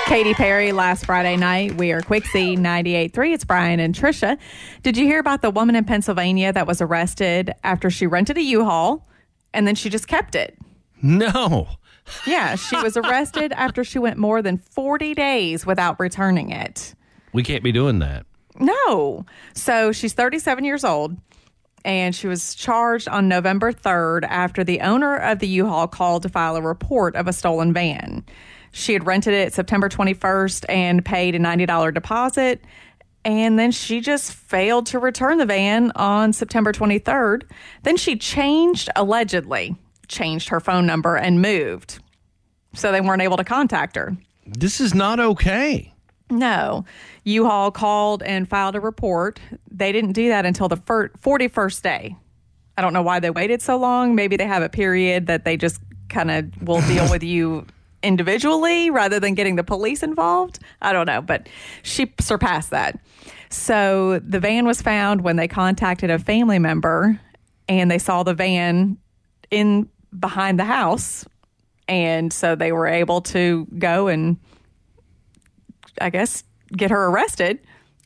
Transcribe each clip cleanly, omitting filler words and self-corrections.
Katy Perry last Friday night. We are Quixie 98.3. It's Brian and Trisha. Did you hear about the woman in Pennsylvania that was arrested after she rented a U-Haul and then she just kept it? No. Yeah, she was arrested after she went more than 40 days without returning it. We can't be doing that. No. So she's 37 years old, and she was charged on November 3rd after the owner of the U-Haul called to file a report of a stolen van. She had rented it September 21st and paid a $90 deposit, and then she just failed to return the van on September 23rd. Then she allegedly changed her phone number and moved, so they weren't able to contact her. This is not okay. No. U-Haul called and filed a report. They didn't do that until the 41st day. I don't know why they waited so long. Maybe they have a period that they just kind of will deal with you individually rather than getting the police involved. I don't know, but she surpassed that. So the van was found when they contacted a family member, and they saw the van in behind the house. And so they were able to go and, I guess, get her arrested.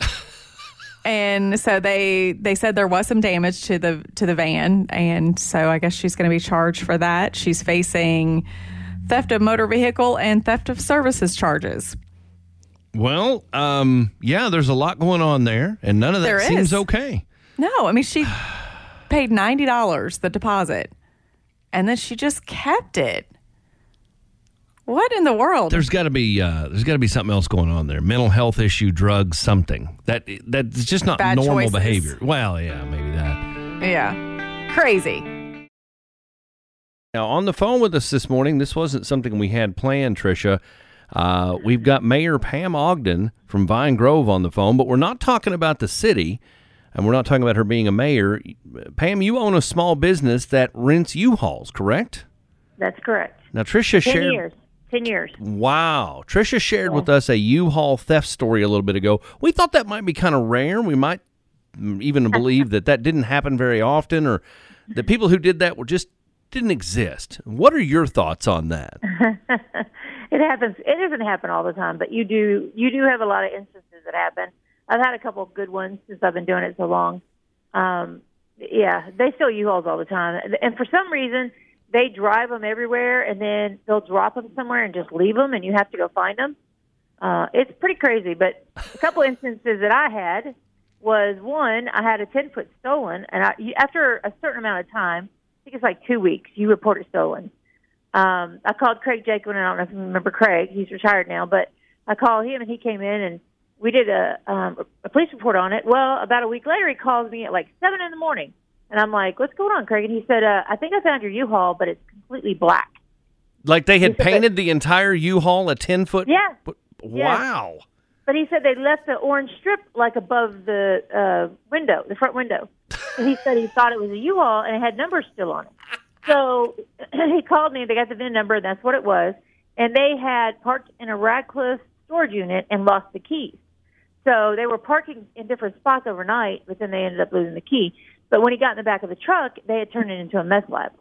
And so they said there was some damage to the van, and so I guess she's going to be charged for that. She's facing theft of motor vehicle and theft of services charges. Well, yeah, there's a lot going on there, and none of that seems okay. No, I mean, she paid $90, the deposit, and then she just kept it. What in the world? There's got to be something else going on there. Mental health issue, drugs, something. That's just not Bad normal choices. behavior. Well, yeah, maybe that. Yeah. Crazy. Now, on the phone with us this morning, this wasn't something we had planned, Trisha. We've got Mayor Pam Ogden from Vine Grove on the phone, but we're not talking about the city, and we're not talking about her being a mayor. Pam, you own a small business that rents U-Hauls, correct? That's correct. Now, Trisha 10 years. Wow. Trisha shared with us a U-Haul theft story a little bit ago. We thought that might be kind of rare. We might even believe that didn't happen very often, or the people who did that didn't exist. What are your thoughts on that? It happens. It doesn't happen all the time, but you do have a lot of instances that happen. I've had a couple of good ones since I've been doing it so long. Yeah, they steal U-Hauls all the time. And for some reason, they drive them everywhere, and then they'll drop them somewhere and just leave them, and you have to go find them. It's pretty crazy. But a couple instances that I had was, one, I had a 10-foot stolen, and after a certain amount of time, I think it's like 2 weeks, you report it stolen. I called Craig Jacobin, and I don't know if you remember Craig. He's retired now, but I called him, and he came in, and we did a police report on it. Well, about a week later, he calls me at like 7 in the morning. And I'm like, what's going on, Craig? And he said, I think I found your U-Haul, but it's completely black. Like they had painted the entire U-Haul a 10-foot? Yeah. Wow. Yeah. But he said they left the orange strip like above the window, the front window. And he said he thought it was a U-Haul, and it had numbers still on it. So he called me, they got the VIN number, and that's what it was. And they had parked in a Radcliffe storage unit and lost the keys. So they were parking in different spots overnight, but then they ended up losing the key. But when he got in the back of the truck, they had turned it into a meth lab.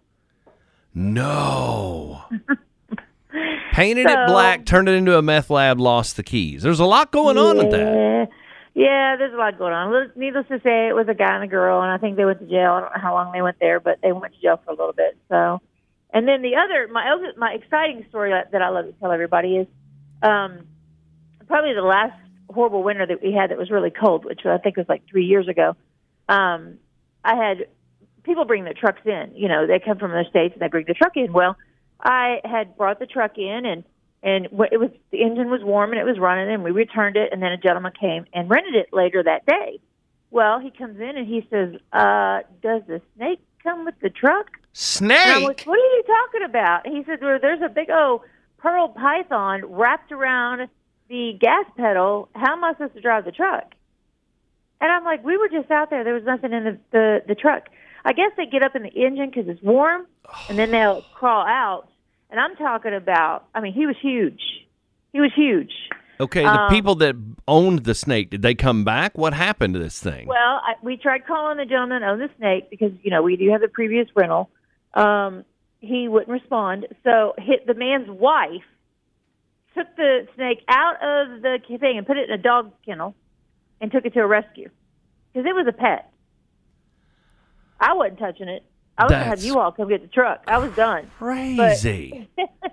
No. Painted it black, turned it into a meth lab, lost the keys. There's a lot going on with that. Yeah, there's a lot going on. Needless to say, it was a guy and a girl, and I think they went to jail. I don't know how long they went there, but they went to jail for a little bit. So, and then the other, my exciting story that I love to tell everybody is probably the last horrible winter that we had that was really cold, which I think was like 3 years ago. I had people bring their trucks in. You know, they come from the States and they bring the truck in. Well, I had brought the truck in, and it was, the engine was warm and it was running, and we returned it, and then a gentleman came and rented it later that day. Well, he comes in and he says, does the snake come with the truck? Snake? And I'm like, what are you talking about? And he said, well, there's a big old pearl python wrapped around the gas pedal. How am I supposed to drive the truck? And I'm like, we were just out there. There was nothing in the truck. I guess they get up in the engine because it's warm, and then they'll crawl out. And I'm talking about, I mean, he was huge. He was huge. Okay, the people that owned the snake, did they come back? What happened to this thing? Well, we tried calling the gentleman that owned the snake because, you know, we do have the previous rental. He wouldn't respond. So the man's wife took the the snake out of the thing and put it in a dog kennel and took it to a rescue because it was a pet. I wasn't touching it. I was going to have you all come get the truck. I was done. Crazy.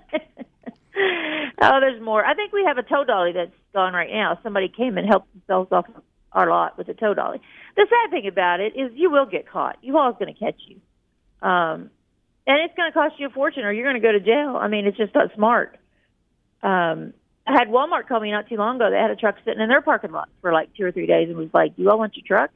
Oh, there's more. I think we have a tow dolly that's gone right now. Somebody came and helped themselves off our lot with a tow dolly. The sad thing about it is you will get caught. U-Haul's going to catch you. And it's going to cost you a fortune or you're going to go to jail. I mean, it's just not smart. I had Walmart call me not too long ago. They had a truck sitting in their parking lot for like 2 or 3 days and was like, do you all want your truck?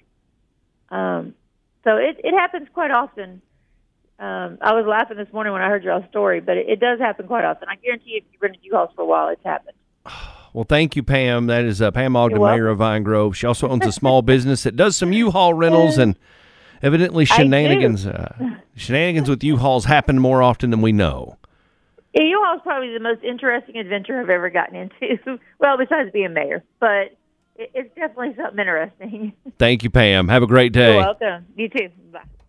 So it happens quite often. I was laughing this morning when I heard y'all's story, but it does happen quite often. I guarantee you, if you've rented U-Hauls for a while, it's happened. Well, thank you, Pam. That is Pam Ogden, mayor of Vine Grove. She also owns a small business that does some U-Haul rentals, and evidently shenanigans with U-Hauls happen more often than we know. Yeah, U-Haul is probably the most interesting adventure I've ever gotten into. Well, besides being mayor, but it's definitely something interesting. Thank you, Pam. Have a great day. You're welcome. You too. Bye.